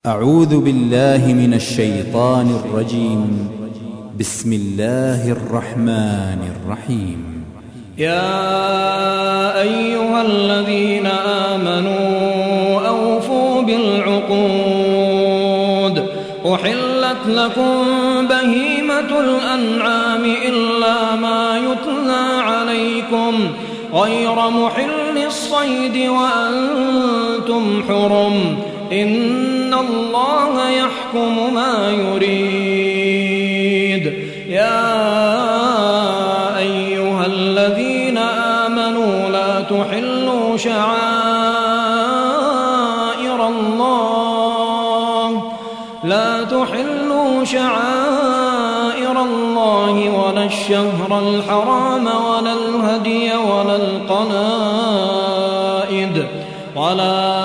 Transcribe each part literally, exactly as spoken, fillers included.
أعوذ بالله من الشيطان الرجيم. بسم الله الرحمن الرحيم. يا أيها الذين آمنوا أوفوا بالعقود. أحلت لكم بهيمة الأنعام إلا ما يتلى عليكم غير محل الصيد وأنتم حرم. إن الله يحكم ما يريد. يا أيها الذين آمنوا لا تحلوا شعائر الله لا تحلوا شعائر الله ولا الشهر الحرام ولا الهدي ولا القلائد ولا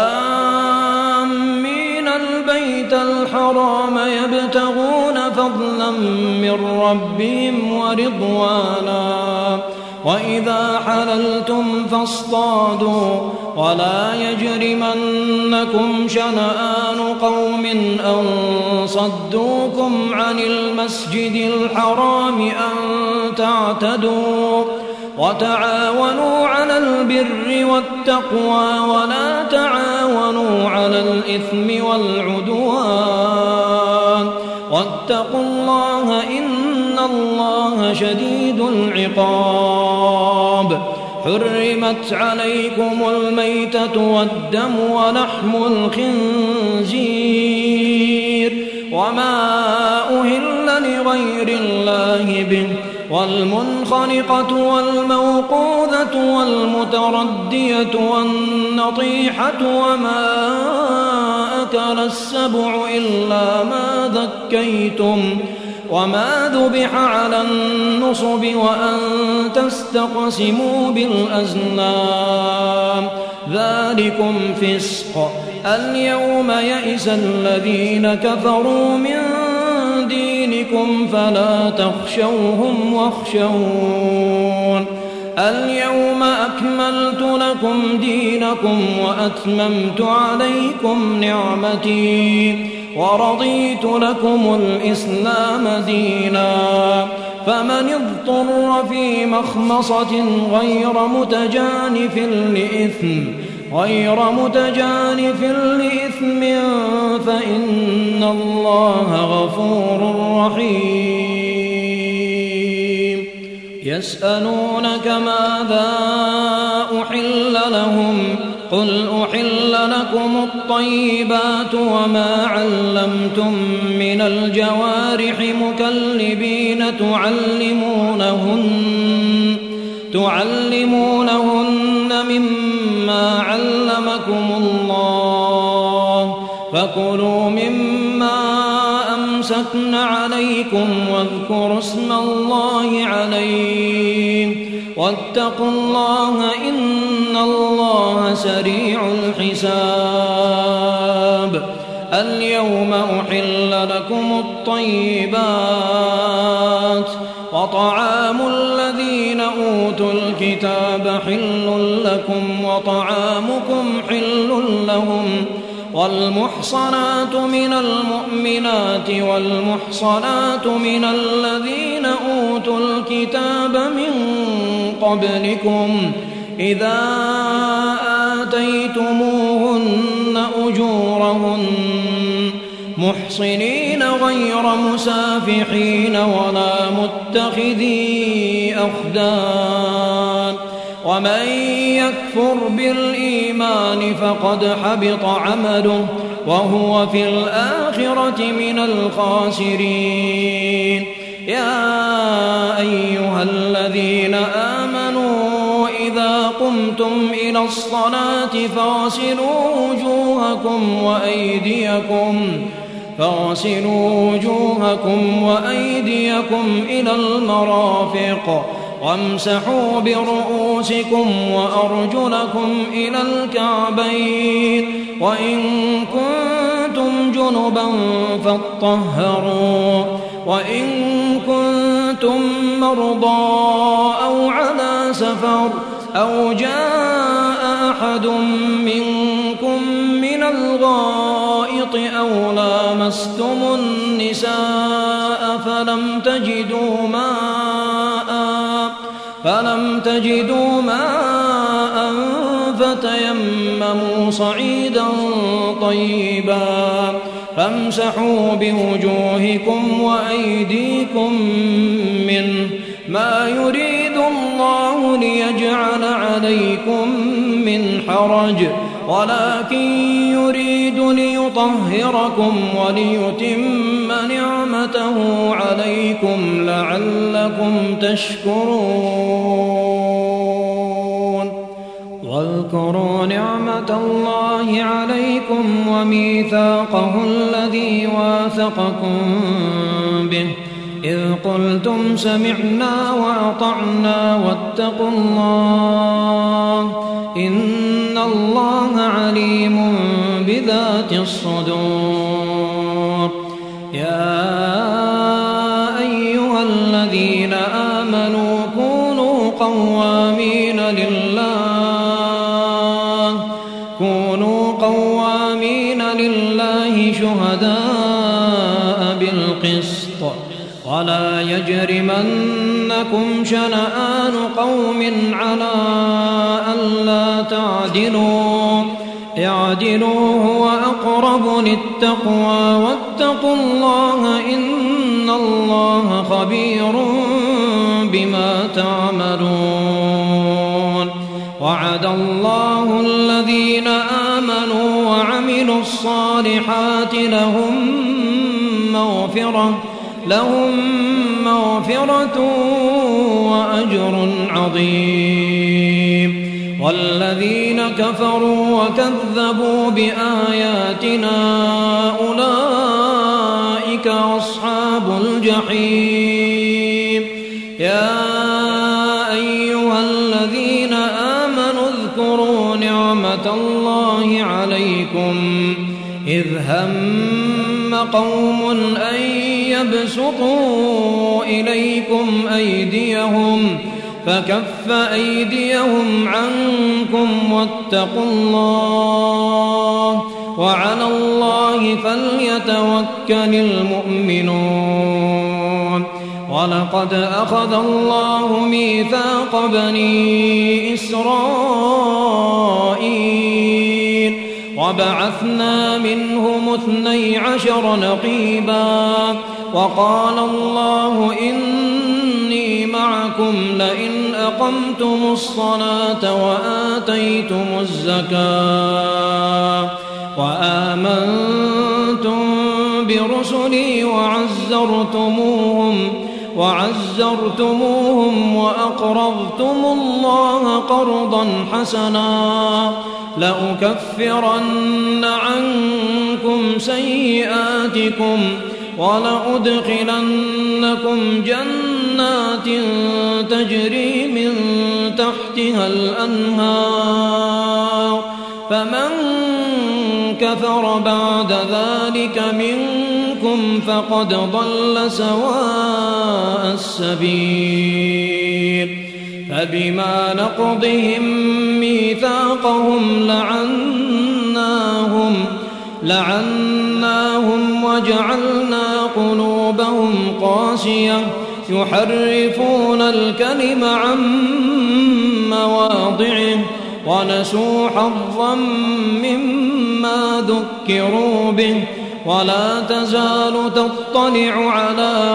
البيت الحرام يبتغون فضلا من ربهم ورضوانا. وإذا حللتم فاصطادوا ولا يجرمنكم شنآن قوم أن صدوكم عن المسجد الحرام أن تعتدوا. وتعاونوا على البر والتقوى ولا تعاونوا على الإثم والعدوان. واتقوا الله إن الله شديد العقاب. حرمت عليكم الميتة والدم ولحم الخنزير وما أهل لغير الله به والمنخنقة والموقوذة والمتردية والنطيحة وما أكل السبع إلا ما ذكيتم وما ذبح على النصب وأن تستقسموا بالأزلام ذلكم فسق. اليوم يئس الذين كفروا من دينكم فلا تخشوهم واخشون. اليوم أكملت لكم دينكم وأتممت عليكم نعمتي ورضيت لكم الإسلام دينا. فمن اضطر في مخمصة غير متجانف لإثم غير متجانف لإثم فإن الله غفور رحيم. يسألونك ماذا أحل لهم قل أحل لكم الطيبات وما علمتم من الجوارح مكلبين تعلمونهن تعلمونهن مما علمكم الله فكلوا مما أمسكن عليكم واذكروا اسم الله عليه واتقوا الله إن الله سريع الحساب. اليوم أحل لكم الطيبات وطعام الذين أوتوا الكتاب حل لكم وطعامكم حل لهم. والمحصنات من المؤمنات والمحصنات من الذين أوتوا الكتاب من قبلكم إذا آتيتموهن أجورهن محصنين غير مسافحين ولا متخذي أخدان. ومن يكفر بالإيمان فقد حبط عمله وهو في الآخرة من الخاسرين. يا أيها الذين آمنوا إذا قمتم إلى الصلاة فاغسلوا وجوهكم وأيديكم فاغسلوا وجوهكم وأيديكم إلى المرافق وامسحوا برؤوسكم وأرجلكم إلى الكعبين وإن كنتم جنبا فاطهروا وإن كنتم مرضى أو على سفر أو جاء أحد منكم من الغائط أو لامستم النساء فلم تجدوا ماء فلم تجدوا ماء فتيمموا صعيدا طيبا فامسحوا بوجوهكم وأيديكم منه ما يريد الله ليجعل عليكم من حرج ولكن يريد ليطهركم وليتم نعمته عليكم لعلكم تشكرون واذكروا نعمة الله عليكم وميثاقه الذي واثقكم به إذ قلتم سمعنا وأطعنا واتقوا الله إن الله عليم بذات الصدور يا أيها الذين آمنوا كونوا قوامين لله كونوا قوامين لله شهداء بالقسط ولا يجرمنكم شنآن قوم على ألا تعدلوا اعدلوا هو أقرب للتقوى واتقوا الله إن الله خبير بما تعملون وعد الله الذين آمنوا وعملوا الصالحات لهم مغفرة لهم مغفرة وأجر عظيم والذين كفروا وكذبوا بآياتنا أولئك أصحاب الجحيم يا أيها الذين آمنوا اذكروا نعمة الله عليكم إذ هم قوم أن يبسطوا إليكم أيديهم فكف أيديهم عنكم واتقوا الله وعلى الله فليتوكل المؤمنون ولقد أخذ الله ميثاق بني إسرائيل وبعثنا منهم اثني عشر نقيبا وقال الله إني معكم لئن أقمتم الصلاة وآتيتم الزكاة وآمنتم برسلي وعزرتموهم وعزرتموهم وأقرضتم الله قرضا حسنا لأكفرن عنكم سيئاتكم ولأدخلنكم جنات تجري من تحتها الأنهار فمن كفر بعد ذلك منكم فقد ضل سواء السبيل فبما نقضهم ميثاقهم لعناهم لعناهم وجعلنا قلوبهم قاسية يحرفون الكلم عن مواضعه ونسوا حظا مما ذكروا به ولا تزال تطلع على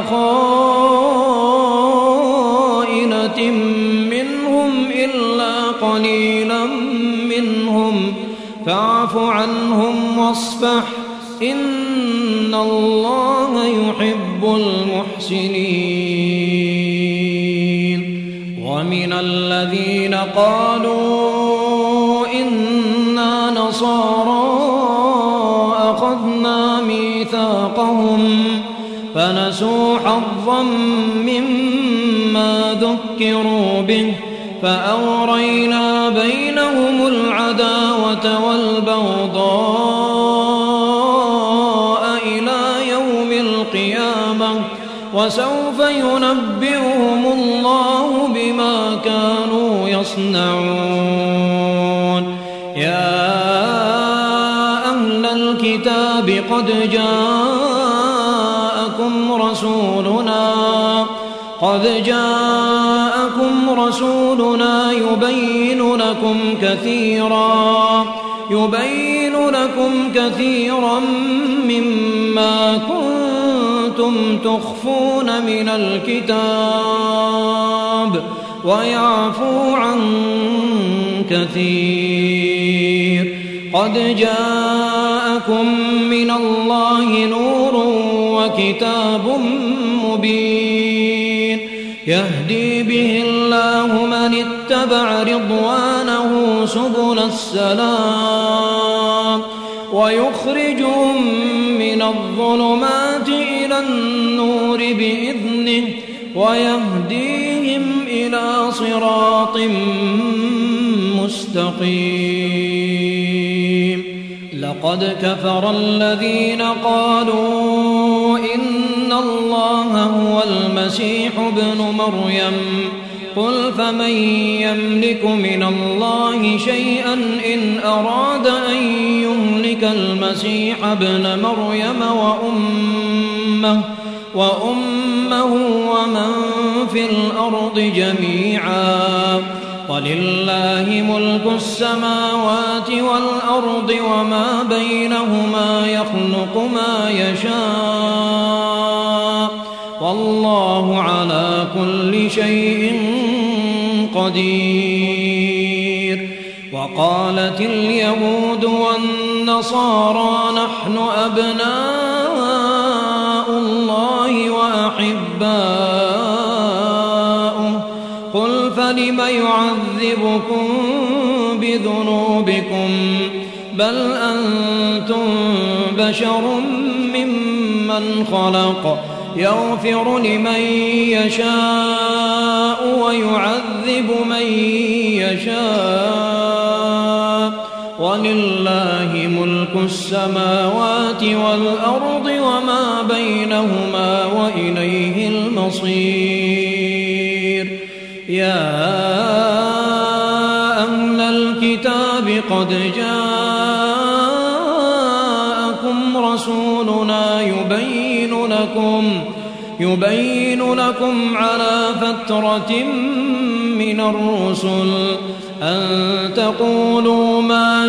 خائنة منهم إلا قليلا منهم فاعف عنهم واصفح إن الله يحب المحسنين ومن الذين قالوا إنا نصارى أخذنا ميثاقهم فنسوا حظا مما ذكروا به فأغرينا بينهم العداوة والبغضاء إلى يوم القيامة وسوف ينبئهم الله بما كانوا يصنعون يا أهل الكتاب الكتاب قد جاءكم رسولنا قد جاءكم رسولنا يبين لكم كثيرا يبين لكم كثيرا مما كنتم تخفون من الكتاب ويعفو عن كثير. قد جاءكم من الله نور وكتاب مبين يهدي به الله من اتبع رضوانه سبل السلام ويخرجهم من الظلمات إلى النور بإذنه ويهديهم إلى صراط مستقيم. لقد كفر الذين قالوا إن الله هو المسيح ابن مريم قل فمن يملك من الله شيئا إن أراد أن يهلك المسيح ابن مريم وأمه وأمه ومن في الأرض جميعا ولله ملك السماوات والأرض وما بينهما يخلق ما يشاء والله على كل شيء قدير. وقالت اليهود والنصارى نحن أبناء الله وأحباؤه قل فلم يعذبكم بذنوبكم بل أنتم بشر ممن خلق يغفر لمن يشاء ويعذب من يشاء ولله ملك السماوات والأرض وما بينهما وإليه المصير. يا أهل الكتاب قد جاءكم رسولنا يبين لكم يبين لكم على فترة من الرسل أن تقولوا ما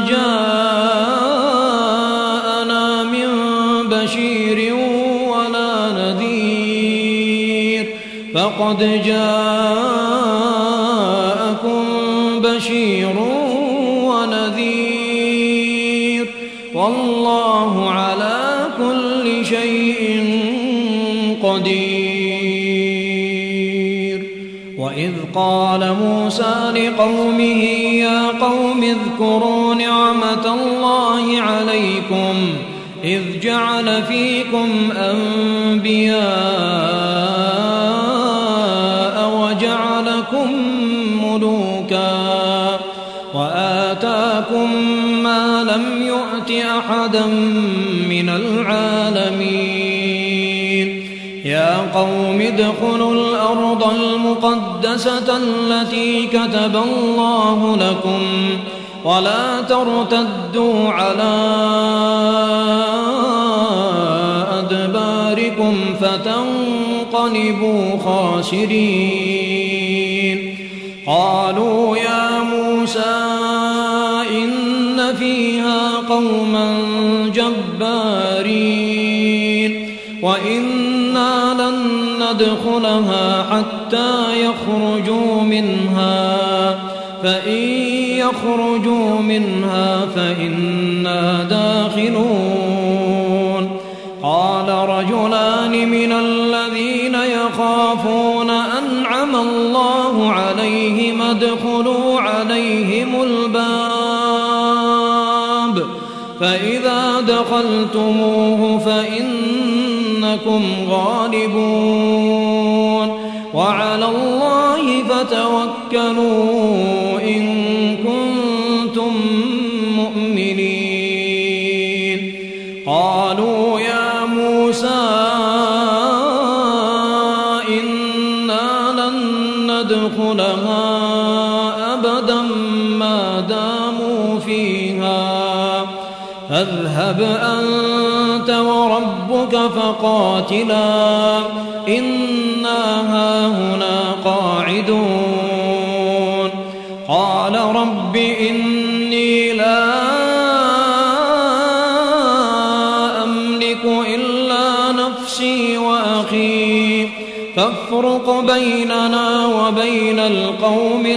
جاءنا من بشير ولا نذير فقد جاءكم بشير ونذير والله على كل شيء قدير. وإذ قال موسى لقومه يا قوم اذكروا نعمة الله عليكم إذ جعل فيكم أنبياء وجعلكم ملوكا وآتاكم ما لم يؤت أحدا من العالمين. يا قوم ادخلوا الأرض المقدسة التي كتب الله لكم ولا ترتدوا على أدباركم فتنقلبوا خاسرين. قالوا يا موسى إن فيها قوما جبارين وإنا لن ندخلها حتى يخرجوا منها فإن يخرجوا منها فإنا داخلون. قال رجلان من الذين يخافون أنعم الله عليهم ادخلوا عليهم الباب فإذا دخلتموه فإنكم غالبون وعلى الله فتوكلوا إن كنتم مؤمنين. قالوا يا موسى إنا لن ندخلها أبدا ما داموا فيها فاذهب أنت وربك فقاتلا إنا هاهنا قاعدون قال رب إني لا أملك إلا نفسي وأخي فافرق بيننا وبين القوم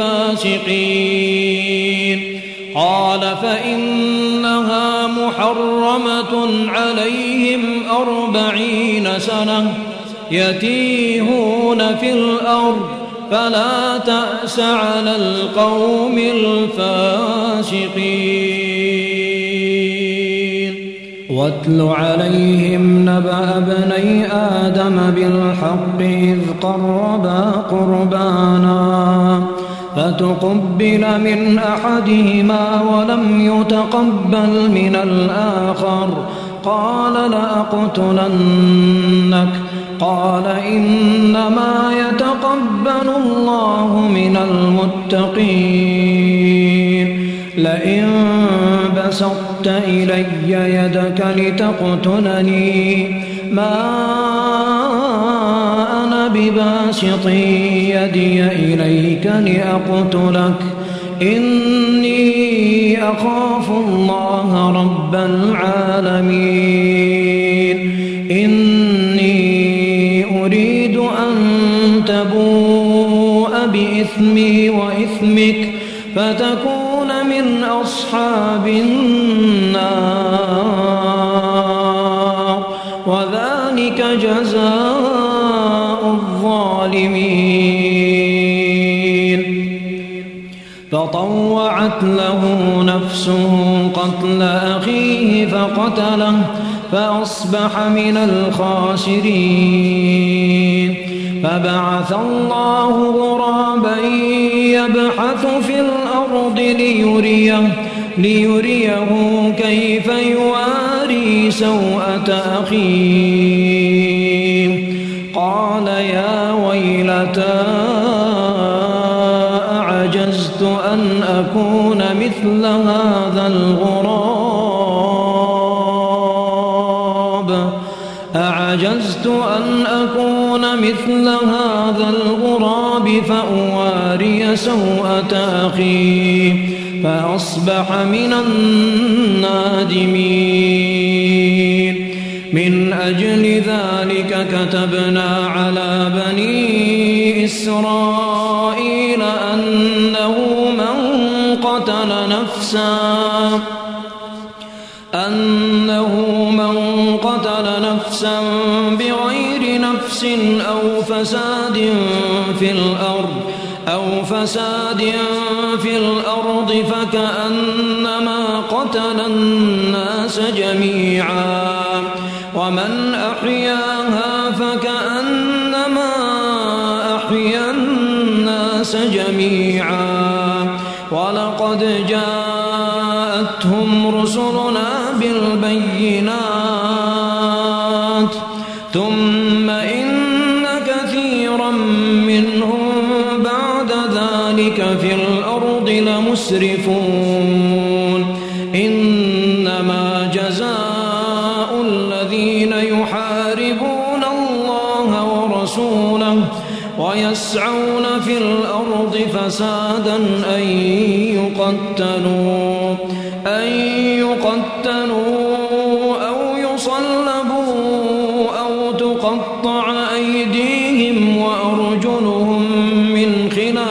الفاسقين قال فإنها محرمة عليهم أربعين سنة يتيهون في الأرض فلا تأس على القوم الفاسقين واتل عليهم نبأ ابني آدم بالحق إذ قربا قربانا فتقبل من أحدهما ولم يتقبل من الآخر قال لأقتلنك قال إنما يتقبل الله من المتقين لئن بسطت إلي يدك لتقتلني ما أنا بباسط يدي إليك لأقتلك إني أخاف الله رب العالمين إني أريد أن تبوء بإثمي وإثمك فتكون من أصحاب النار وذلك جزاء الظالمين فطوعت له نفسه قتل أخيه فقتله فأصبح من الخاسرين فبعث الله غرابا يبحث في الأرض ليريه, ليريه كيف يواري سوءة أخيه قال يا ويلتى أعجزت أن أكون مثل هذا الغراب أعجزت أن أكون مثل هذا الغراب فأواري سوءة أخي فأصبح من النادمين من أجل ذلك كتبنا على بني إسرائيل أنه من قتل نفسا أنه من قتل نفسا بغير نفس أو فساد في الأرض أو فساد في الأرض فكأنما قتل الناس جميعا ومن أحياها فكأنما أحيا الناس جميعا ولقد جاءتهم رسلنا بالبينات ثم إن كثيرا منهم بعد ذلك في الأرض لمسرفون إنما جزاء الذين يحاربون الله ورسوله ويسعون في الأرض فسادا أن يقتلوا أن يقتلوا أو يصلبوا أو تقطع أيديهم وأرجلهم من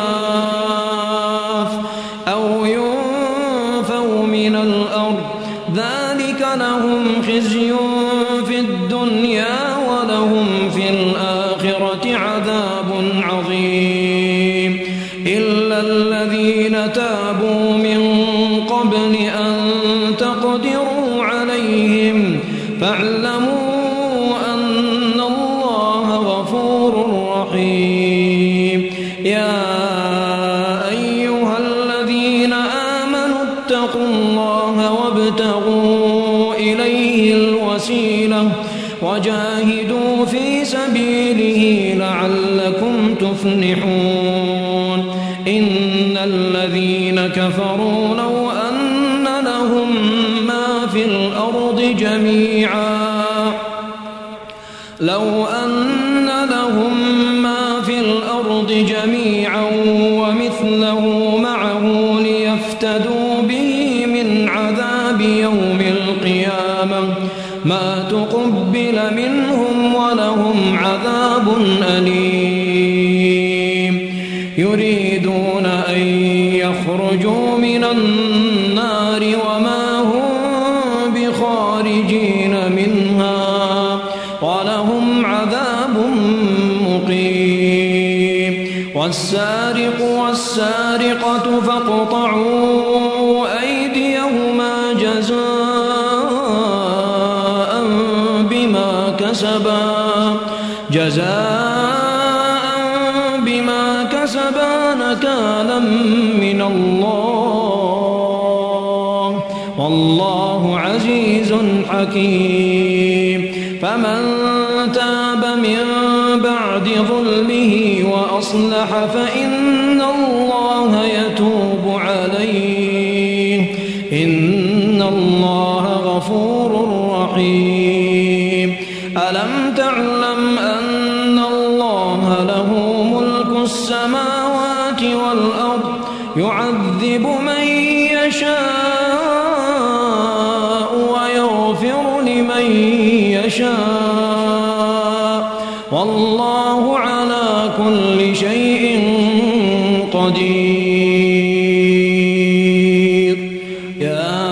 خلاف أو ينفوا من الأرض ذلك لهم خزي في الدنيا ولهم في الآخرة عذاب عظيم إلا الذين تابوا من قبل أن تقدروا عليهم فاعلموا أن الله غفور رحيم يا أيها الذين آمنوا اتقوا الله وابتغوا إليه الوسيلة وجاهدوا في سبيله لعلكم تفلحون إن الذين كفروا لو أن لهم ما في الأرض جميعا لو أن لهم ما في الأرض جميعا ومثله معه ليفتدوا به من عذاب يوم القيامة ما تقبل منهم ولهم عذاب أليم يريدون أن يخرجوا من النار وما هم بخارجين منها ولهم عذاب مقيم والسارق والسارقة فاقطعوا أيديهما جزاء بما كسبا جزاء بما كسبا نكالا من الله والله عزيز حكيم فمن تاب من بعد ظلمه وأصلح فإن الله يتوب عليه إن الله غفور رحيم ألم تعلم أن الله له ملك السماوات والأرض يعذب من يشاء ويغفر لمن يشاء والله على كل شيء قدير يا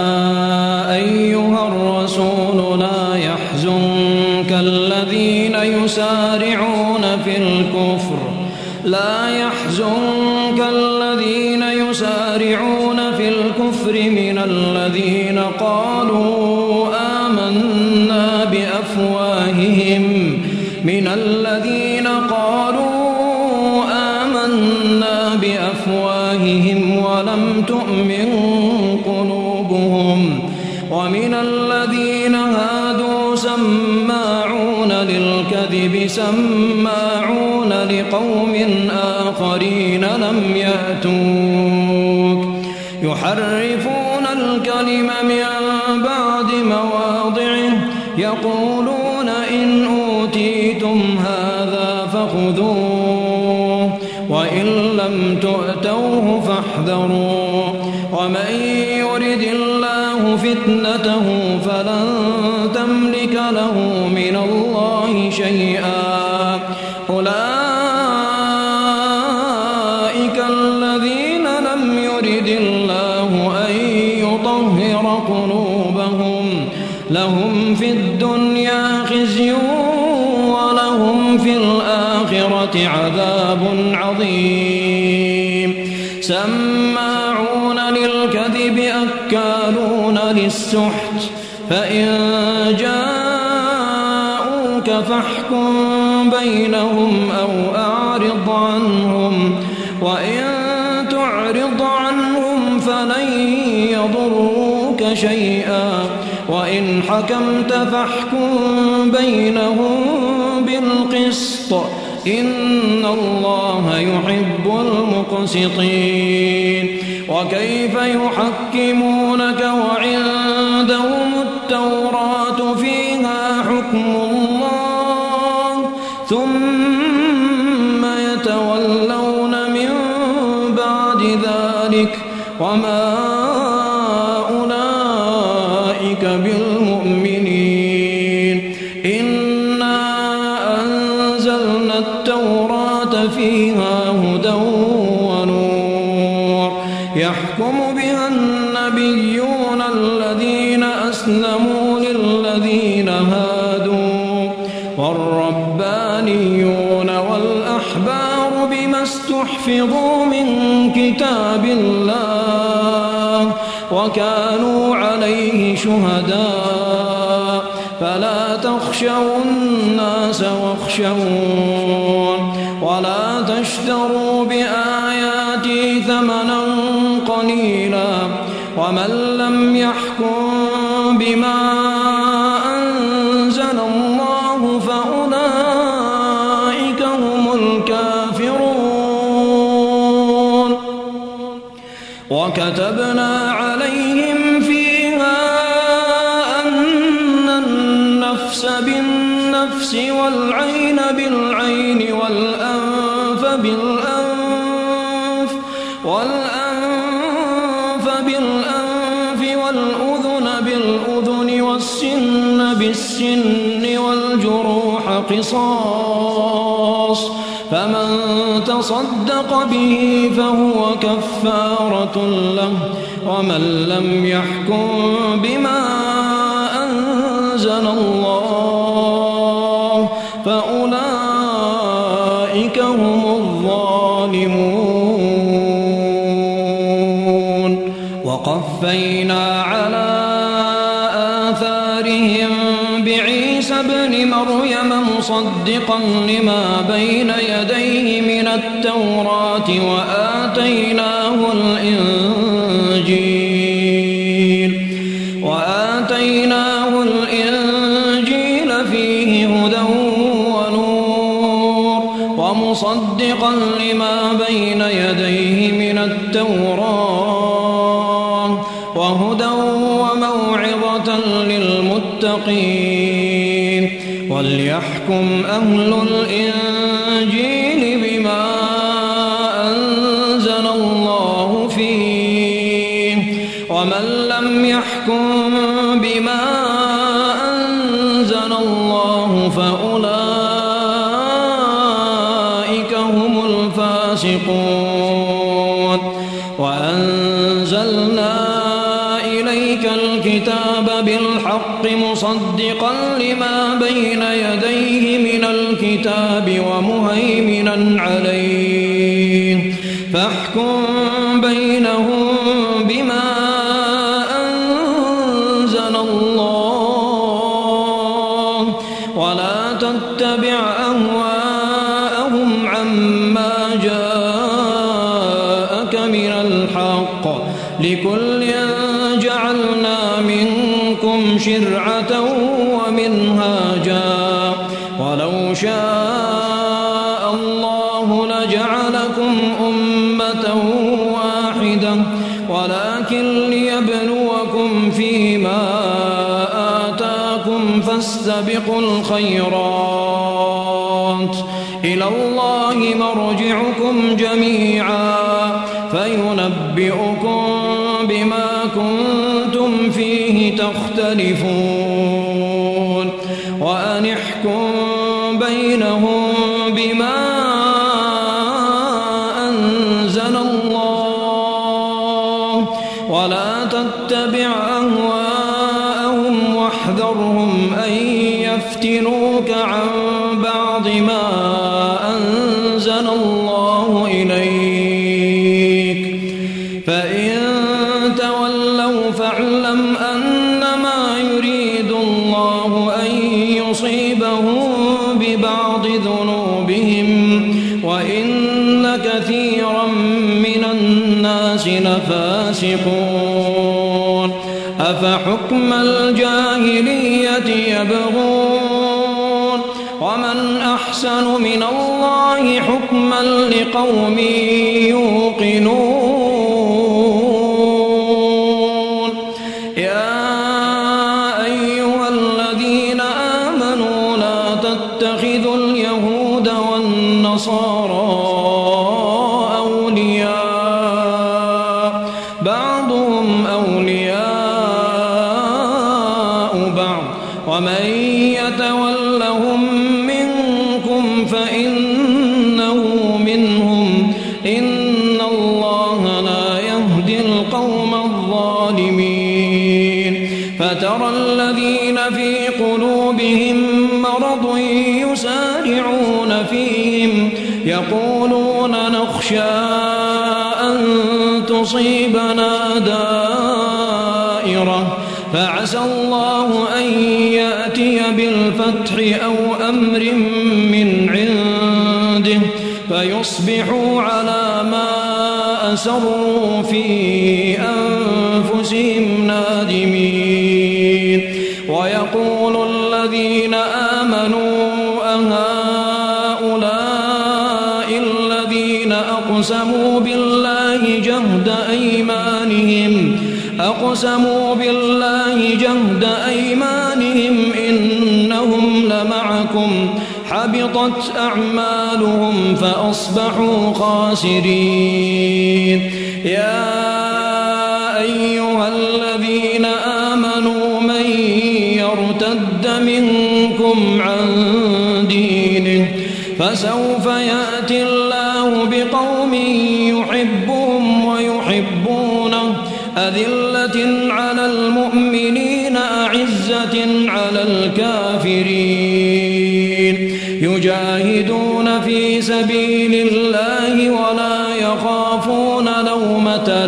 أيها الرسول لا يحزنك الذين يسارعون في الكفر لا يحزنك الذين يسارعون في الكفر من الذين قالوا آمنا بأفواههم من الذين قالوا آمنا بأفواههم ولم تؤمن قلوبهم ومن الذين هادوا سماعون للكذب سماعون لقوم آخرين لم يأتوك يحرفون الكلم من بعد مواضعه يقولون إن أوتيتم هذا فخذوه وإن لم تؤتوه فاحذروا ومن يرد الله فتنته فلن تملك له من الله شيئا أولئك الذين لم يرد الله أن يطهر قلوبهم لهم في الدنيا خزي ولهم في الآخرة عذاب عظيم سماعون للكذب أكالون للسحت فإن جاءوك فاحكم بينهم أو أعرض عنهم وإن تعرض عنهم فلن يضروك شيئا وإن حكمت فاحكم بينهم بالقسط إن الله يحب المقسطين وكيف يحكمونك وعندهم التوراة فيها حكم الله ثم يتولون من بعد ذلك وما أولئك بالمؤمنين إنا أنزلنا التوراة فيها هدى ونور يحكم بها النبيون الذين أسلموا للذين هادوا والربانيون والأحبار بما استحفظوا من كتاب الله وكانوا عليه شهداء فلا تخشوا الناس واخشون ولا تشتروا بآياتي ثمنا قليلا ومن لم يحكم بما أنزل الله فأولئك هم الكافرون وكتبنا عليهم فيها أن النفس بالنفس بالنفس والعين بالعين والأنف بالأنف والأنف بالأنف والأذن بالأذن والسن بالسن والجروح قصاص فمن تصدق به فهو كفارة له ومن لم يحكم بما أنزل الله فأولئك هم الظالمون. وقفينا على آثارهم بعيسى ابن مريم مصدقا لما بين يديه من التوراة وآتيناه الإنجيل وآتيناه الإنجيل فيه هدى ونور ومصدقا لما بين يديه من التوراة وهدى وموعظة للمتقين. وليحكم أهل الإنجيل بما أنزل الله فيه ومن لم يحكم بما أنزل الله فأولئك هم الفاسقون. وأنزلنا إليك الكتاب بالحق مصدقا لما بين يديه من الكتاب ومهيمنا عليه فاحكم بينهم بما أنزل الله ولا تتبع أهواءهم عما جاءك من الحق لكل جعلنا منكم شرعة ومنهاجا ولو شاء الله لجعلكم أمة واحدة ولكن ليبلوكم فيما آتاكم فاستبقوا الخيرات إلى الله مرجعكم جميعا فينبئكم بما كنتم فيه تختلفون. وأن احكم بينهم بما أنزل الله ولا تتبع أهواءهم واحذرهم أن يفتنوك عن بعض ما أنزل الله إليك فإن تولوا فاعلم أنما يريد الله أن يصيبهم ببعض ذنوبهم وإن كثيرا من الناس لفاسقون. أفحكم الجاهلية يبغون ومن أحسن من الله حكما لقوم يوقنون. يا أيها الذين آمنوا لا تتخذوا اليهود والنصارى أولياء بعضهم أولياء بعض ومن يتولهم منكم فإنه منهم إن الله لا يهدي القوم الظالمين. فترى الذين في قلوبهم مرض يسارعون فيهم يقولون نخشى أن تصيبنا دائرة فعسى الله أن يأتي بالفتح أو أمر من عنده فيصبحوا على ما أسروا في أنفسهم نادمين. ويقول الذين آمنوا أهؤلاء الذين أقسموا بالله جهد أيمانهم أقسموا بالله جهد أيمانهم إنهم لمعكم حبطت أعمالهم فأصبحوا خاسرين. يا أيها الذين آمنوا من يرتد منكم عن دينه فسوف يأتي الله بقوم يحبهم ويحبونه أذلة على المؤمنين أعزة على الكافرين يجاهدون في سبيل الله ولا يخافون لومة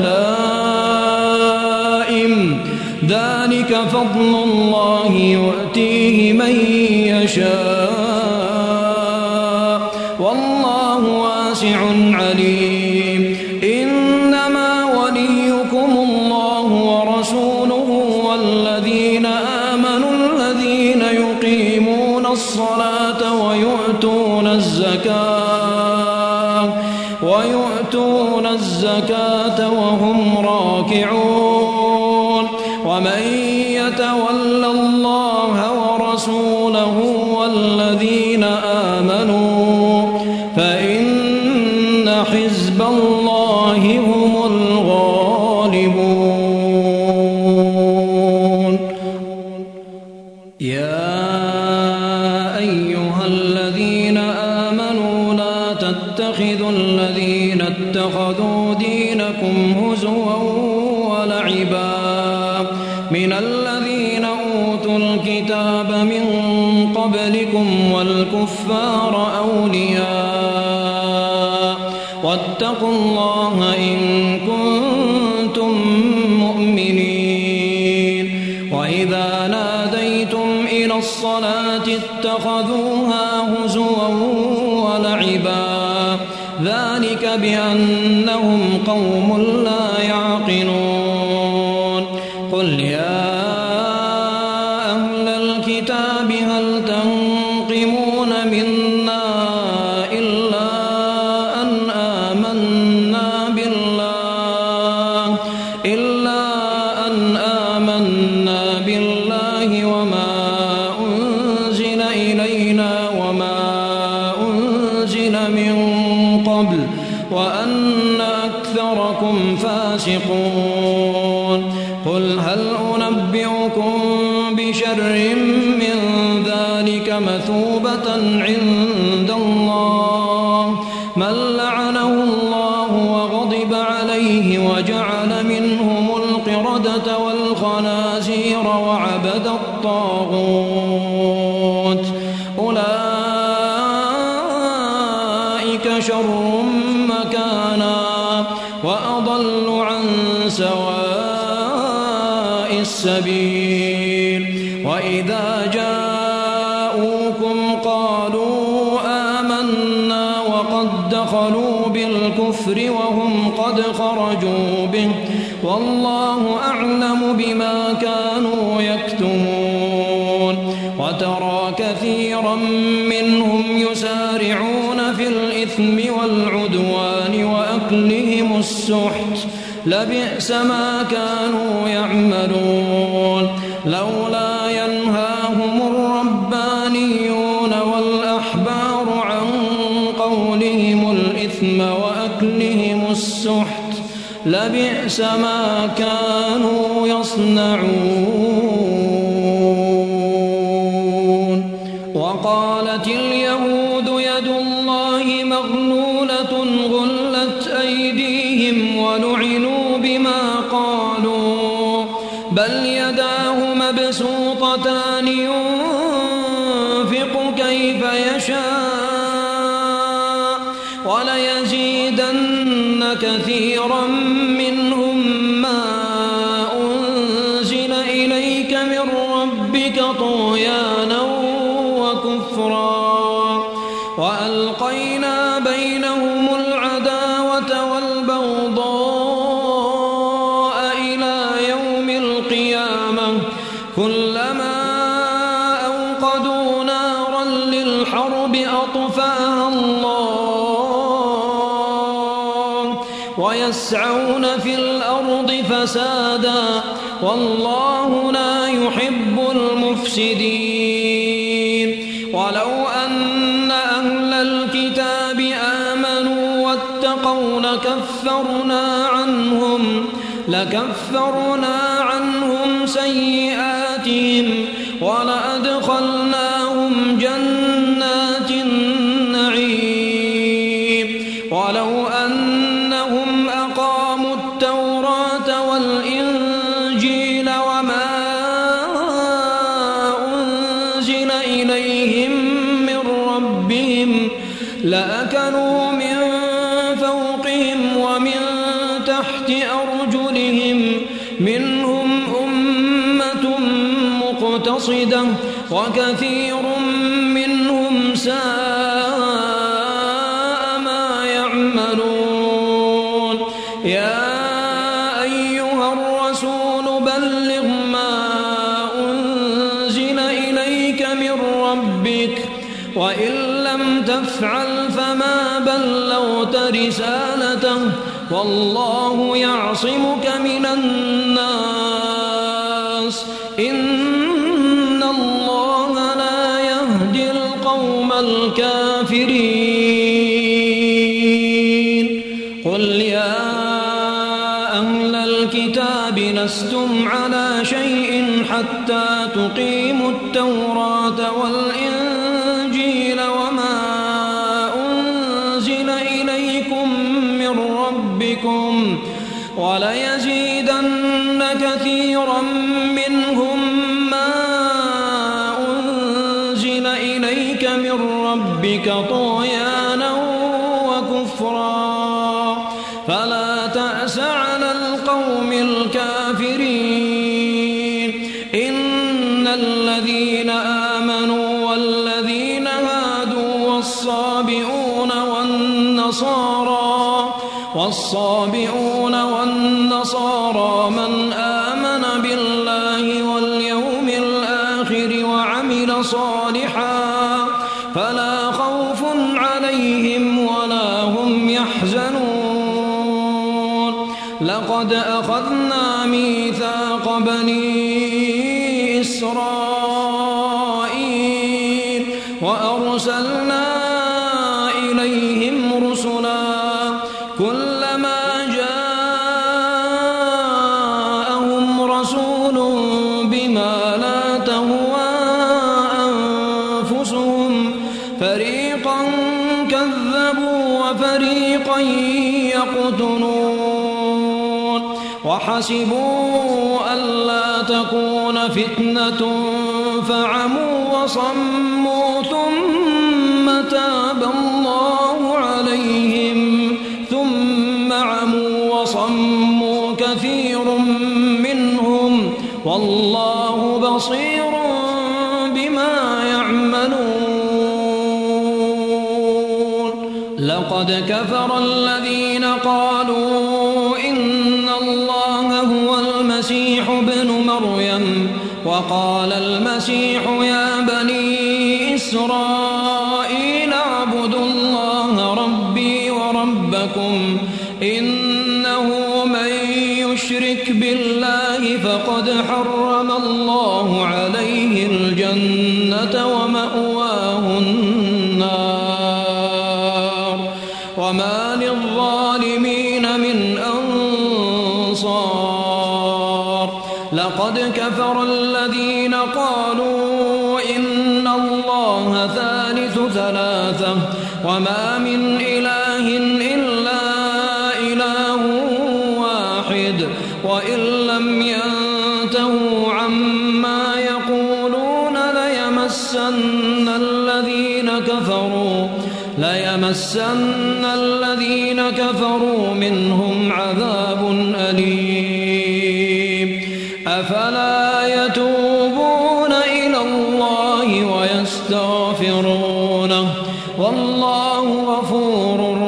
لائم ذلك فضل الله يؤتيه من يشاء والله واسع عليم. إنما وليكم الله ورسوله والذين آمنوا الذين يقيمون الصلاة ويؤتون الزكاة ويؤتون الزكاة وهم راكعون. ومن يتول الله ورسوله والذين آمنوا فإن حزب الله هم الغالبون. يا أيها الذين آمنوا لا تتخذوا الذين اتخذوا دينكم هزوا ولعبا من الذين أوتوا الكتاب من قبلكم والكفار أولياء واتقوا الله إن كنتم مؤمنين. وإذا ناديتم إلى الصلاة اتخذوها هزوا ولعبا ذلك بأنهم قوم لا يعقلون. قل يا أهل الكتاب هل تنقمون منا إلا أن آمنا بالله إلا أن آمنا بالله وما أنزل إلينا وما أنزل من قبل وأن أكثركم فاسقون. قل هل أنبئكم بشر من ذلك مثوبة عند الله من لعنه الله وغضب عليه وجعل منهم القردة والخنازير وعبد الطاغوت أولئك شر مكانا وأضل عن سواء السبيل. وإذا جاءوكم قالوا آمنا وقد دخلوا بالكفر وهم قد خرجوا به والله أعلم بما كانوا يكتمون. وترى كثيرا منهم يسارعون في الإثم والعدوان وأكلهم السحت لبئس ما كانوا يعملون. لولا ينهاهم الربانيون والأحبار عن قولهم الإثم وأكلهم السحت لبئس ما كانوا يصنعون. وقالت اليهود يد الله مغلولة غلت أيديهم ولعنوا بما قالوا بل يداه مبسوطتان ينفق كيف يشاء وليزيدن كثيرا منهم ما أنزل إليك من ربك طغيانا وكفرا وألقينا بينهم العداوة والبغضاء إلى يوم القيامة كلما أوقدوا نارا للحرب أطفأها الله ويسعون في الأرض فسادا والله لا يحب المفسدين. ولو أن أهل الكتاب آمنوا واتقوا لكفرنا عنهم لكفرنا عنهم سيئاتهم ولأدخلناهم جنات النعيم ولو أنهم أقاموا التوراة والإنجيل وما أنزل إليهم من ربهم لأكلوا من فوقهم ومن تحت أرجلهم منهم أمة مقتصدة وكثير منهم ساء ما يعملون يا أيها الرسول بلغ ما أنزل إليك من ربك وإن لم تفعل فما بلغت رسالته والله يعصمك من الناس إن الله لا يهدي القوم الكافرين قل يا أهل الكتاب لستم على شيء حتى تقيموا التوراة والإنجيل وما أنزل إليكم من ربكم وليزيدن كثيرا منهم ما أنزل إليك من ربك طغيانا وكفرا فلا تأس على القوم الكافرين إن الذين آمنوا والذين هادوا والصابئون والنصارى والصابئون والنصارى من آمن بالله واليوم الآخر وعمل صالحا فلا خوف عليهم ولا هم يحزنون لقد أخذنا ميثاق بني إسرائيل وأرسلنا إليهم رسلا كلما جاءهم رسول بما لا تهوى أنفسهم فريقا كذبوا وفريقا يقتلون وحسبوا ألا تكون فتنة فعموا وصموا ثم تاب الله عليهم ثم عموا وصموا كثير منهم والله بصير بما يعملون لقد كفر الذين قالوا إن الله هو المسيح ابن مريم وقال المسيح يا بني إسرائيل اعبدوا الله ربي وربكم إنه من يشرك بالله فقد حرم الله عليه الجنة ومأواه النار وما للظالمين من أنصار لقد كفر الذين قالوا إن الله ثالث ثلاثة وما من إله إلا إله واحد وإن لم ينتهوا عما يقولون ليمسن الذين كفروا ليمسن الذين كفروا منهم عذاب أليم أفلا يتوبون إلى الله ويستغفرونه والله غفور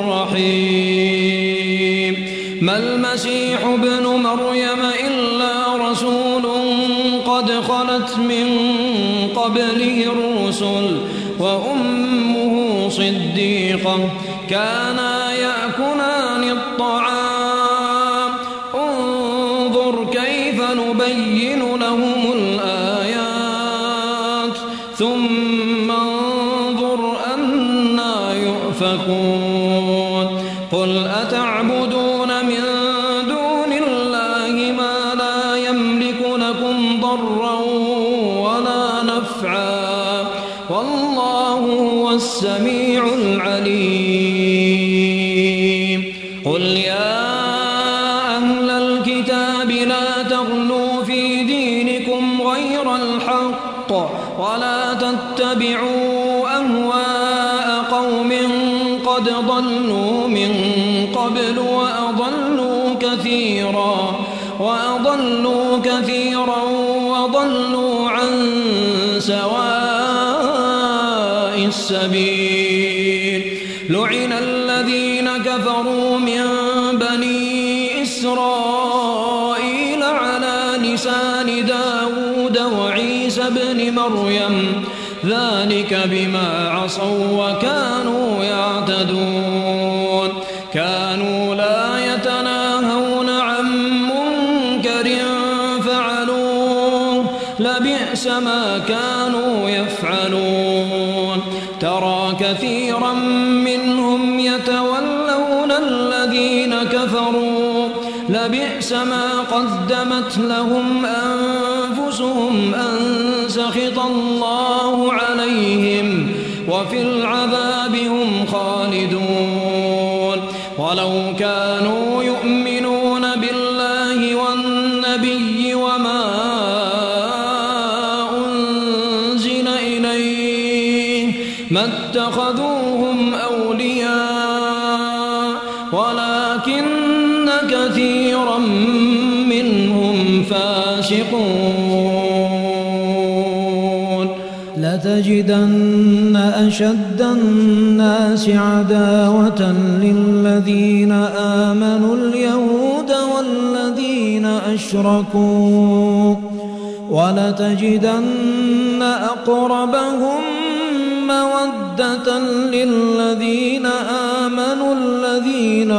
رحيم ما المسيح ابن مريم إلا رسول قد خلت من قبله الرسل وأمه صديقة كانا يأكلان الطعام انظر كيف نبين لهم الآيات ثم انظر أنى يؤفكون قل أتعبدون من دون الله ما لا يملك لكم ضرا ولا نفعا والله هو السميع العليم قل يا أهل الكتاب لا تغلوا في دينكم غير الحق ولا تتبعوا أهواء قوم قد ضلوا من قبل وأضلوا كثيرا وأضلوا كثيرا وضلوا عن سواء السبيل لعن الذين كفروا من بني إسرائيل على لسان داود وعيسى بن مريم ذلك بما عصوا وكانوا يعتدون كانوا لا يتناهون عن منكر فعلوه لبئس ما كانوا يفعلون ترى كثيرا منهم يتولون الذين كفروا لبئس ما قدمت لهم أنفسهم أن سخط الله عليهم وفي العذاب هم خالدون ولو كانوا يؤمنون بالله والنبي وما أنزل إليه ما اتخذوهم أولياء ولكن كثيرا منهم فاسقون لتجدن أشد الناس عداوة للذين آمنوا اليهود والذين أشركوا ولتجدن أقربهم مودة للذين آمنوا الذين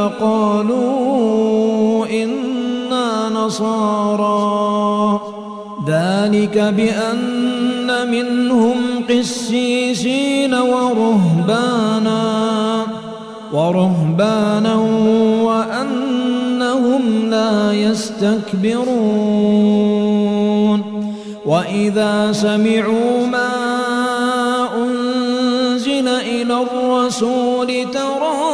قالوا إنا نصارى ذلك بأن منهم قسيسين ورهبانا ورهبانا وأنهم لا يستكبرون وإذا سمعوا ما أنزل إلى الرسول ترى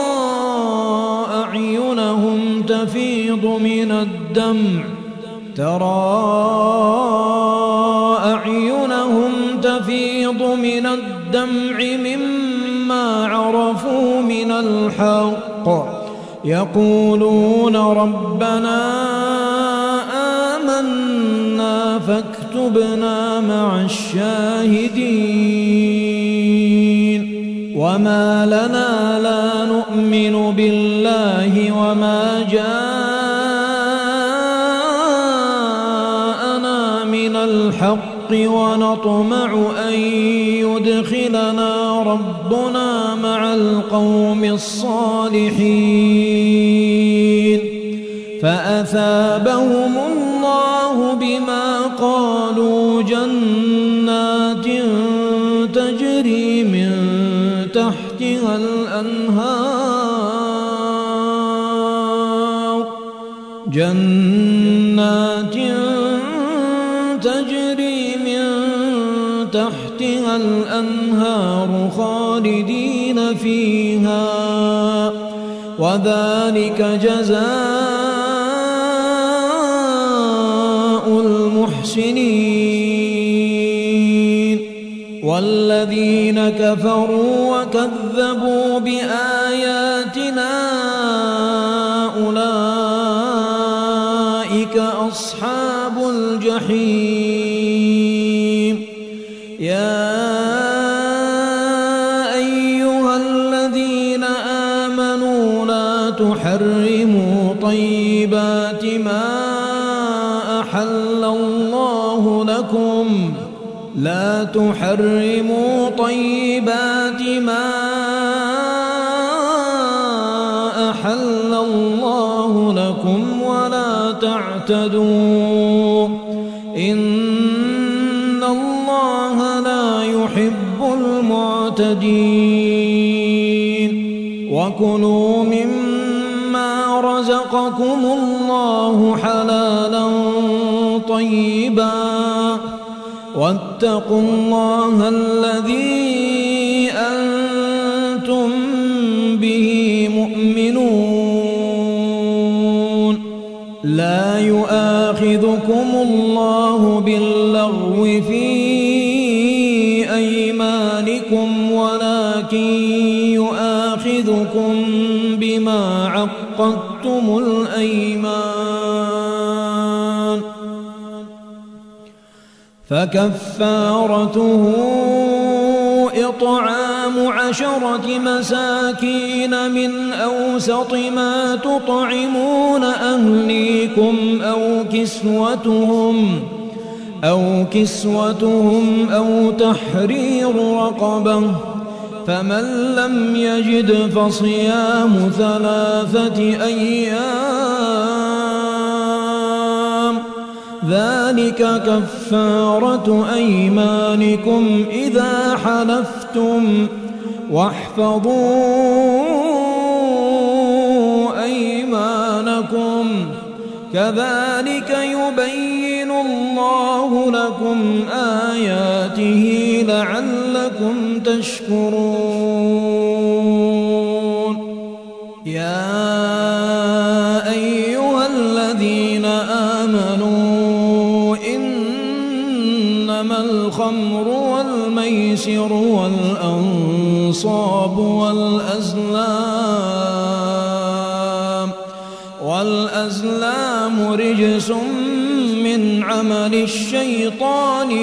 أعينهم تفيض من الدمع ترى أعينهم تفيض من الدمع مما عرفوا من الحق يقولون ربنا آمنا فاكتبنا مع الشاهدين وما لنا لا نؤمن بالله وما جاءنا من الحق ونطمع أن يدخلنا ربنا مع القوم الصالحين فأثابهم الله بما قالوا جنات تجري من تحتها الأنهار جنات تجري من تحتها الأنهار خالدين فيها وذلك جزاء المحسنين والذين كفروا وكذبوا بآياتنا أولئك أصحاب الجحيم يا أيها الذين آمنوا لا تحرموا طيبات ما أحل الله لكم لا تحرموا طيبات ما أحل الله لكم ولا تعتدوا إن الله لا يحب المعتدين معتدين وكلوا مما رزقكم الله حلالا طيبا واتقوا الله الذي أنتم به مؤمنون لا يؤاخذكم الله باللغو في أيمانكم ولكن يؤاخذكم بما عقدتم الأيمان فكفارته إطعام عشرة مساكين من أوسط ما تطعمون أهليكم أو كسوتهم أو كسوتهم أو تحرير رقبة فمن لم يجد فصيام ثلاثة أيام ذلك كفارة أيمانكم إذا حلفتم واحفظوا أيمانكم كذلك يبين الله لكم آياته لعلكم تشكرون يا أيها الذين آمنوا إنما الخمر والميسر والأنصاب والأزلام والأزلام رجس من عمل الشيطان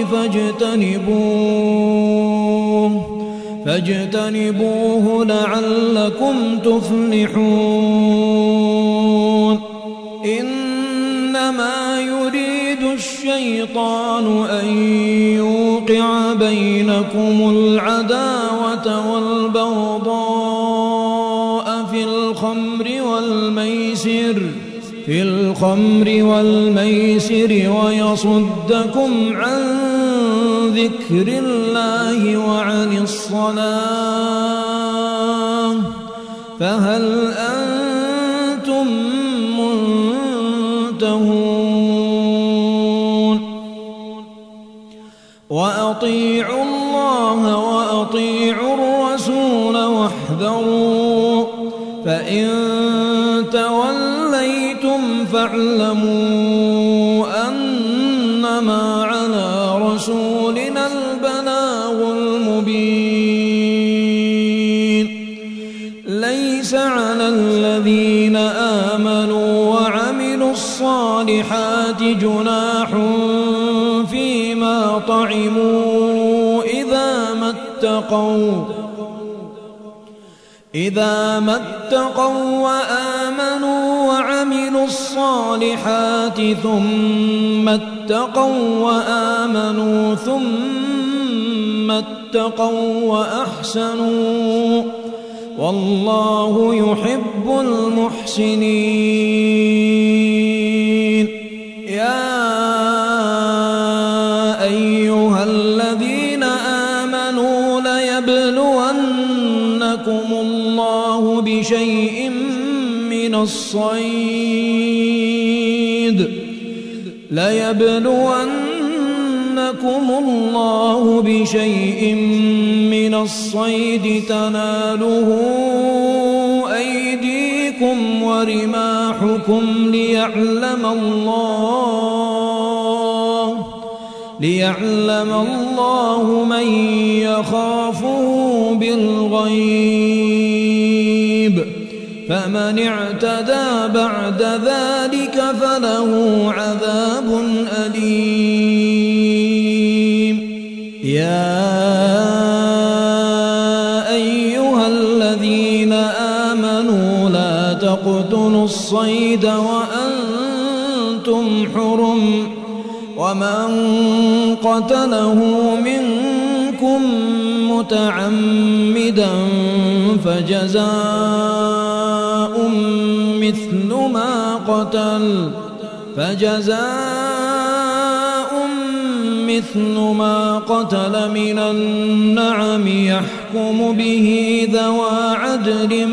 فاجتنبوه فاجتنبوه لعلكم تفلحون إنما يريد الشيطان أن يوقع بينكم العداوة والبغضاء في الخمر والميسر في الخمر والميسر ويصدكم عن ذكر الله وعن الصلاة فهل أنتم منتهون وأطيعوا الله وأطيعوا الرسول واحذروا فإن توليتم فاعلموا أنما على رسولنا البلاغ المبين ليس على الذين آمنوا وعملوا الصالحات جناح فيما طعموا إذا ما اتقوا إذا ما اتقوا وآمنوا وعملوا الصالحات ثم اتقوا وآمنوا ثم اتقوا وأحسنوا والله يحب المحسنين يا أيها الذين آمنوا ليبلونكم الله بشيء من الصيد ليبلونكم الله بشيء من الصيد تناله أيديكم ورماحكم ليعلم الله ليعلم الله من يخافه بالغيب فمن اعتدى بعد ذلك فله عذاب أليم يا أيها الذين آمنوا لا تقتلوا الصيد وأنتم حرم ومن قتله منكم متعمدا فجزاء مثل ما قتل فجزاء مثل ما قتل من النعم يحكم به ذوى عدل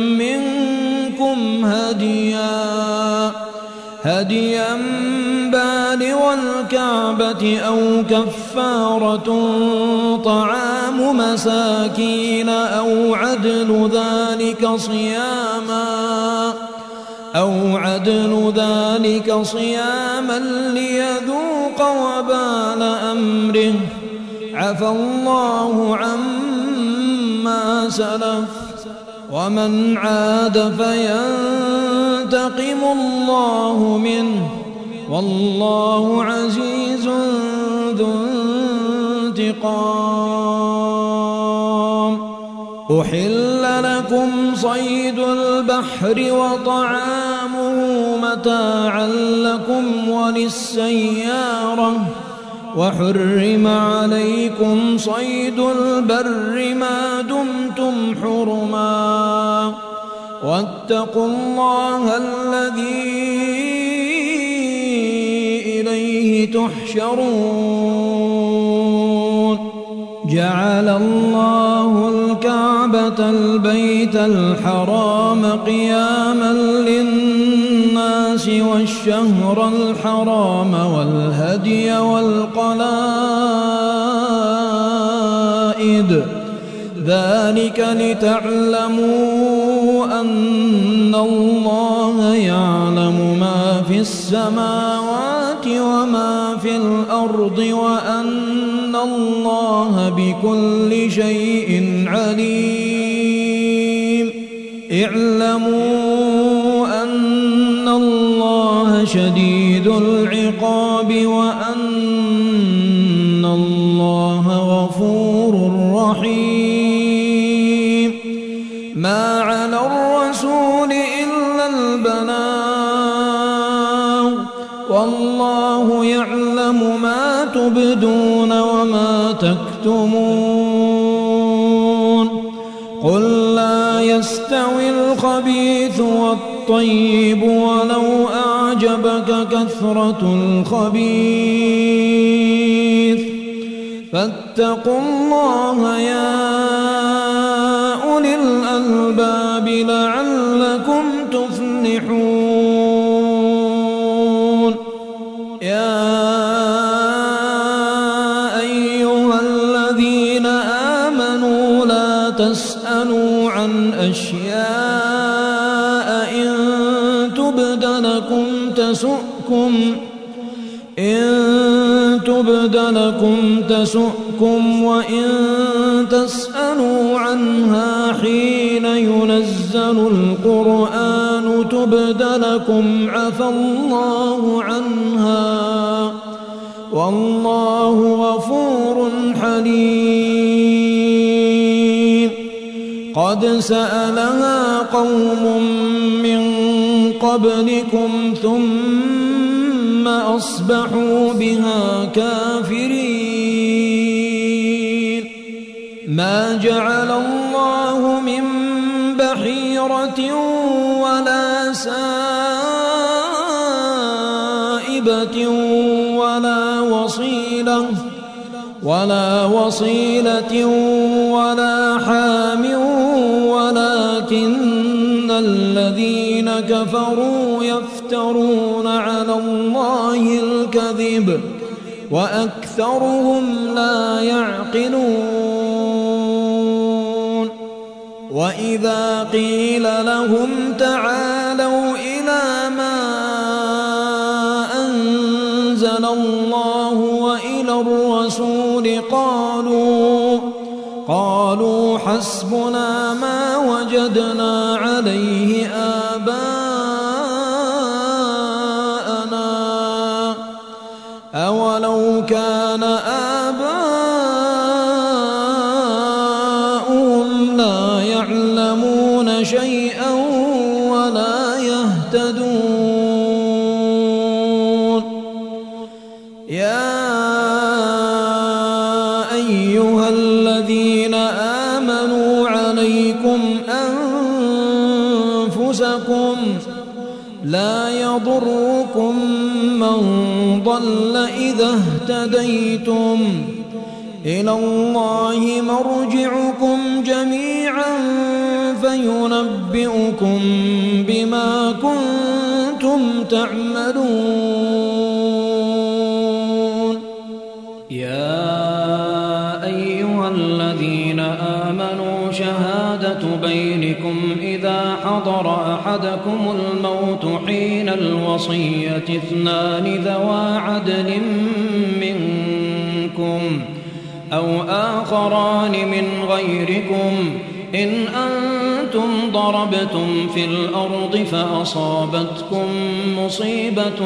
منكم هديا هديا بالغ الكعبة أو كفارة طعام مساكين أو عدل ذلك صياما أو عدل ذلك صياما ليذوق وبال أمره عفى الله عما سلف ومن عاد فينتقم الله منه والله عزيز ذو انتقام. أحل لكم صيد البحر وطعامه متاعا لكم وللسيارة وحرم عليكم صيد البر ما دمتم حرما واتقوا الله الذي إليه تحشرون. جعل الله الكعبة البيت الحرام قياما للناس والشهر الحرام والهدي والقلائد ذلك لتعلموا أن الله يعلم ما في السماوات وما في الأرض وأن الله بكل شيء عليم. اعلموا أن الله شديد العقاب وأن الله غفور رحيم. ما على الرسول إلا البلاغ والله يعلم ما تبدون وما تكتمون. قل لا يستوي الخبيث والطيب ولو أعجبك كثرة الخبيث فاتقوا الله يا أولي الألباب لعلكم تفلحون. يا أيها الذين آمنوا لا تسألوا عن أشياء إن تبد لكم تسؤكم إن تبد لكم تسؤكم وإن تسألوا عنها حين ينزل القرآن تبد لكم عفى الله عنها والله غفور حليم. قد سألها قوم من قبلكم ثم أصبحوا بها كافرين. ما جعل الله من بحيرة ولا سائبة ولا وصيلة ولا وصيلة ولا حام ولكن الذين كفروا يفترون على الله الكذب وأكثرهم لا يعقلون. وإذا قيل لهم تعالوا إلى ما أنزل الله وإلى الرسول قالوا قالوا حسبنا ما وجدنا عليه آباءنا أولو كان آباؤهم لا يعلمون شيئا ولا يهتدون. يا أيها الذين آمنوا عليكم أنفسكم لا يضركم من ضل إذا اهتديتم إلى الله مرجعكم جميعا فينبئكم بما كنتم تعملون. يا أيها الذين آمنوا شهادة بينكم إذا حضر أحدكم الموت حين الوصية اثنان ذوى عدل منكم أو آخران من غيركم إن أنتم ضربتم في الأرض فأصابتكم مصيبة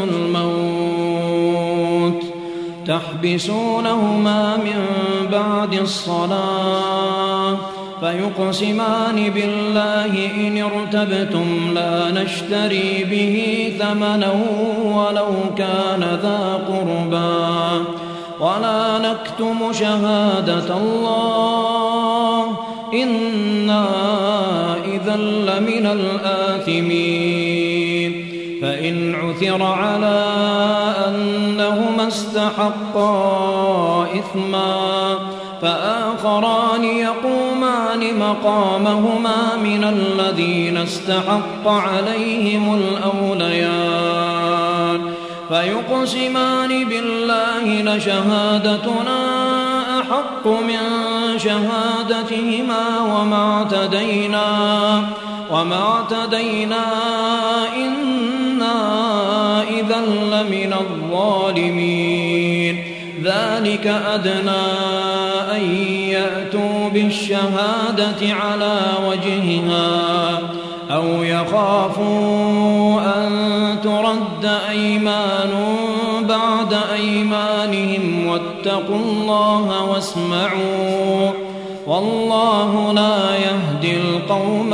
الموت تحبسونهما من بعد الصلاة فيقسمان بالله إن ارتبتم لا نشتري به ثمنا ولو كان ذا قربى ولا نكتم شهادة الله إنا إذا لمن الآثمين. فإن عثر على أنهما استحقا إثما فآخران يقومان مقامهما من الذين استحق عليهم الأوليان فيقسمان بالله لشهادتنا أحق من شهادتهما وما اعتدينا وما اعتدينا إنا إذا لمن الظالمين. ذلك أدنى أن يأتوا بالشهادة على وجهها أو يخافوا أن ترد أيمان بعد أيمانهم واتقوا الله واسمعوا والله لا يهدي القوم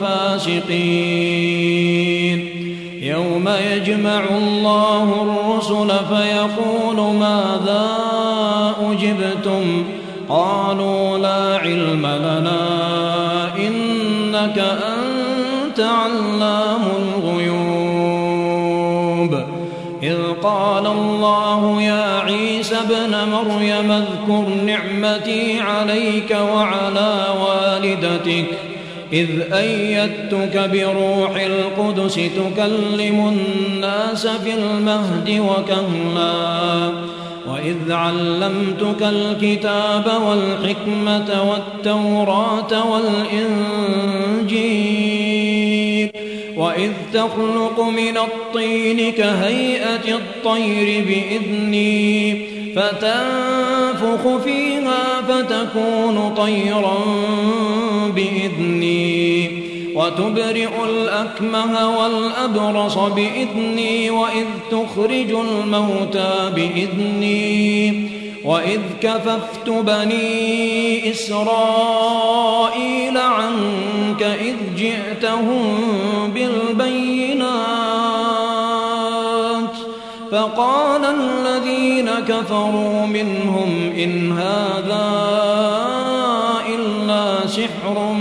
الفاسقين. يوم يجمع الله الرسل فيقول ماذا أجبتم قالوا لا علم لنا إنك أنت علام الغيوب. إذ قال الله يا عيسى ابن مريم اذكر نعمتي عليك وعلى والدتك إذ أيدتك بروح القدس تكلم الناس في المهد وكهلا وإذ علمتك الكتاب والحكمة والتوراة والإنجيل وإذ تخلق من الطين كهيئة الطير بإذني فتنفخ فيها فتكون طيرا بإذني وتبرئ الأكمه والأبرص بإذني وإذ تخرج الموتى بإذني وإذ كففت بني إسرائيل عنك إذ جئتهم بالبينات فقال الذين كفروا منهم إن هذا إلا سحر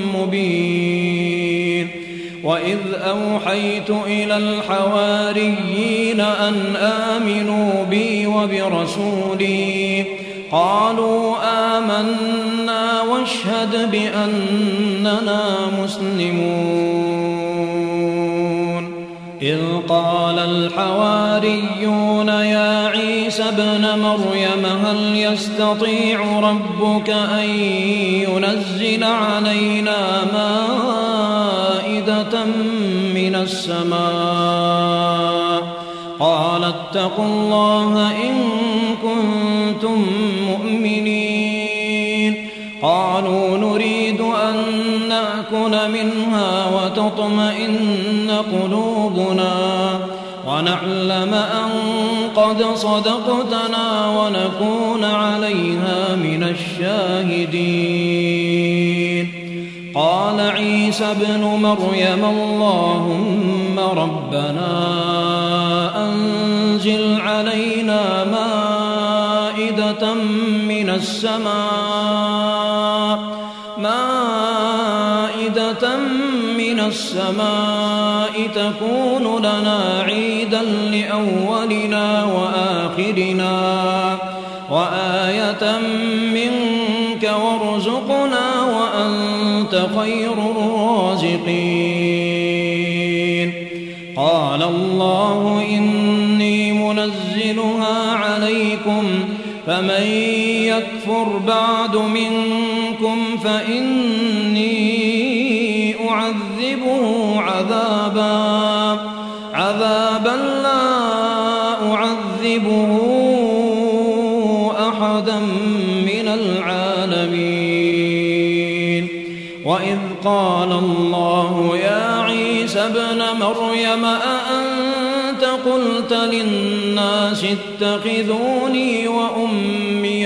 مبين. وإذ أوحيت إلى الحواريين أن آمنوا بي وبرسولي قالوا آمنا واشهد بأننا مسلمون. إذ قال الحواريون يا عيسى ابن مريم هل يستطيع ربك أن ينزل علينا مائدة من السماء قال اتقوا الله إن كنتم مؤمنين. قالوا نريد أن نأكل منها وتطمئن قلوبنا ونعلم أن قد صدقتنا ونكون عليها من الشاهدين. قال عيسى ابن مريم اللهم ربنا أنزل علينا مائدة من السماء مائدة من من السماء تكون لنا عيدا لأولنا وآخرنا وآية منك وارزقنا وأنت خير الرازقين قال الله إني منزلها عليكم فمن يكفر بعد منكم فإني أعذبه عذابا عذابا لا أعذبه أحدا من العالمين وإذ قال الله يا عيسى ابن مريم أأنت قلت للناس اتخذوني وأمي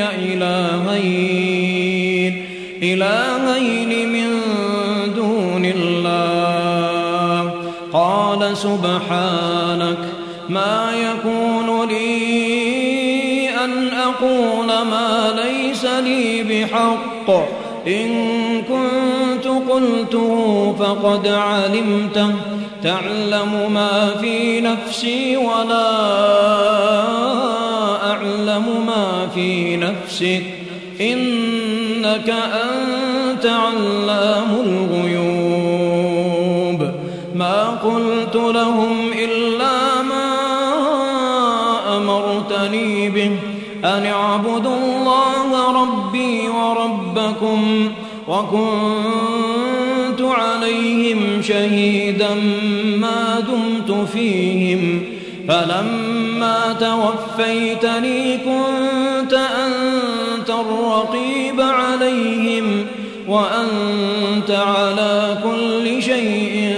إلهين إلهين من دون الله قال سبحانك ما يكون لي أن أقول ما ليس لي بحق إن كنت قلته فقد علمته تعلم ما في نفسي ولا أعلم ما في نفسك إنك أنت علام الغيوب ما قلت لهم إلا ما أمرتني به أن اعبدوا الله ربي وربكم وكنت عليهم شهيدا ما دمت فيهم فلما توفيتني كنت أنت الرقيب عليهم وأنت على كل شيء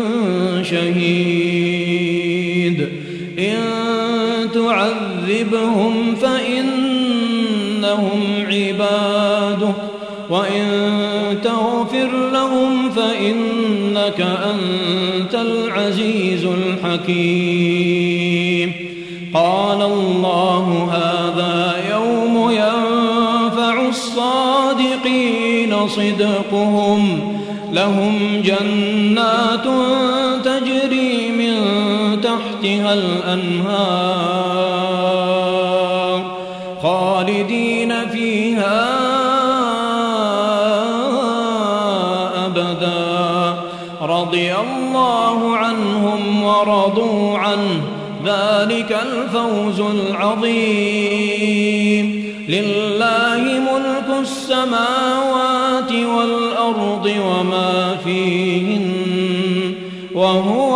شهيد إن تعذبهم فإنهم عبادك وإن تغفر لهم فإنك أنت العزيز الحكيم قال الله هذا يوم ينفع الصادقين صدقهم لهم جنات تجري من تحتها الأنهار خالدين فيها رضي الله عنهم ورضوا عنه ذلك الفوز العظيم لله ملك السماوات والأرض وما فيهن وهو